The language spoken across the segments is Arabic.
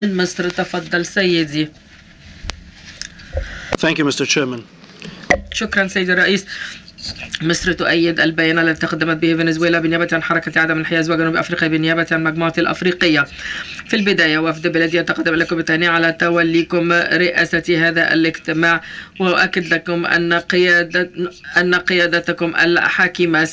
مصر. تفضل سيدي. Thank you, Mr. Chairman. شكرا سيدي الرئيس. مصر تؤيد البيان الذي تقدمت به فنزويلا بنيابة عن حركة عدم الانحياز وجنوب أفريقيا بنيابة عن مجموعة الأفريقية. في البداية وفد بلدي يتقدم لكم بالتهنئة على توليكم رئاسة هذا الاجتماع، وأؤكد لكم أن قيادتكم الحاكمة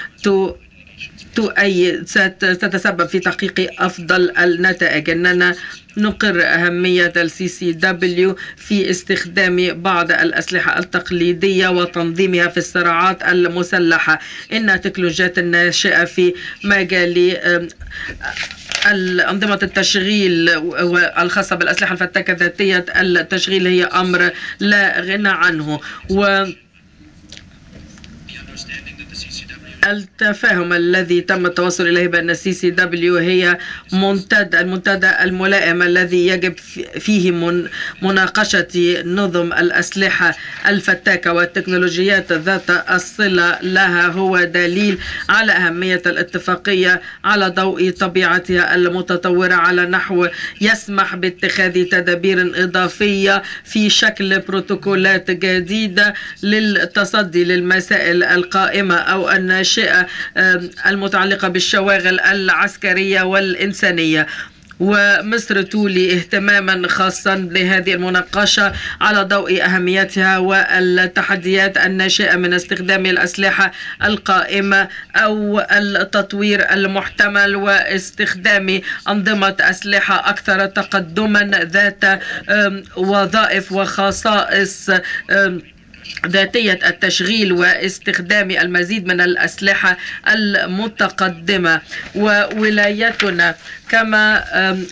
ستتسبب في تحقيق أفضل النتائج. إننا نقر أهمية الCCW في استخدام بعض الأسلحة التقليدية وتنظيمها في الصراعات المسلحة. إن التكنولوجيات الناشئة في مجال أنظمة التشغيل والخاصة بالأسلحة الفتاكة ذاتية التشغيل هي أمر لا غنى عنه. التفاهم الذي تم التوصل إليه بأن الCCW هي المنتدى الملائم الذي يجب فيه مناقشة نظم الأسلحة الفتاكة والتكنولوجيات ذات الصلة لها هو دليل على أهمية الاتفاقية على ضوء طبيعتها المتطورة على نحو يسمح باتخاذ تدابير إضافية في شكل بروتوكولات جديدة للتصدي للمسائل القائمة أو الناشئة المتعلقة بالشواغل العسكرية والإنسانية. ومصر تولي اهتماما خاصا لهذه المناقشة على ضوء أهميتها والتحديات الناشئة من استخدام الأسلحة القائمة أو التطوير المحتمل واستخدام أنظمة أسلحة أكثر تقدما ذات وظائف وخصائص ذاتية التشغيل واستخدام المزيد من الأسلحة المتقدمة. وولايتنا كما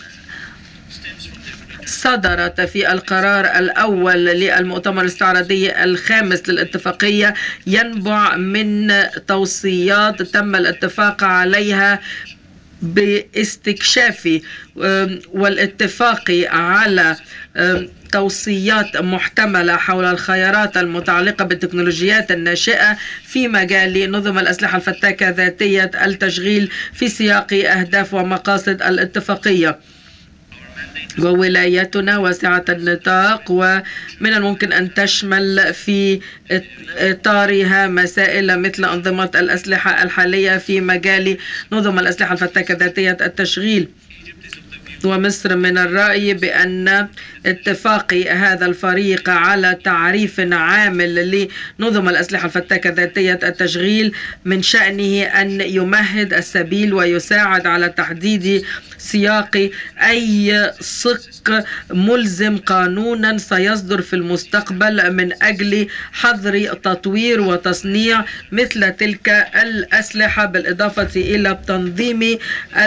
صدرت في القرار الأول للمؤتمر الاستعراضي الخامس للاتفاقية ينبع من توصيات تم الاتفاق عليها باستكشاف والاتفاق على توصيات محتملة حول الخيارات المتعلقة بالتكنولوجيات الناشئة في مجال نظم الأسلحة الفتاكة ذاتية التشغيل في سياق أهداف ومقاصد الاتفاقية. وولايتنا واسعة النطاق ومن الممكن أن تشمل في إطارها مسائل مثل أنظمة الأسلحة الحالية في مجال نظم الأسلحة الفتاكة ذاتية التشغيل. ومصر من الرأي بأن اتفاق هذا الفريق على تعريف عامل لنظم الأسلحة الفتاكة ذاتية التشغيل من شأنه أن يمهد السبيل ويساعد على تحديد سياق أي صك ملزم قانونا سيصدر في المستقبل من أجل حظر تطوير وتصنيع مثل تلك الأسلحة، بالإضافة إلى تنظيم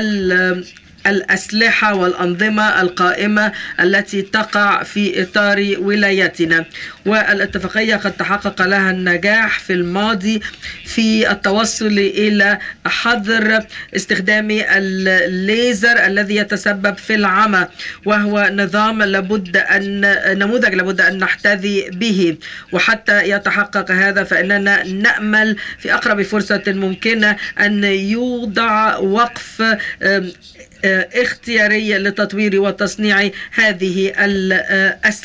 الأسلحة والأنظمة القائمة التي تقع في إطار ولايتنا. والاتفاقية قد تحقق لها النجاح في الماضي في التوصل إلى حظر استخدام الليزر الذي يتسبب في العمى، وهو نموذج لابد أن نحتذي به. وحتى يتحقق هذا فإننا نأمل في أقرب فرصة ممكنة أن يوضع وقف اختياري لتطوير وتصنيع هذه الأسلحة.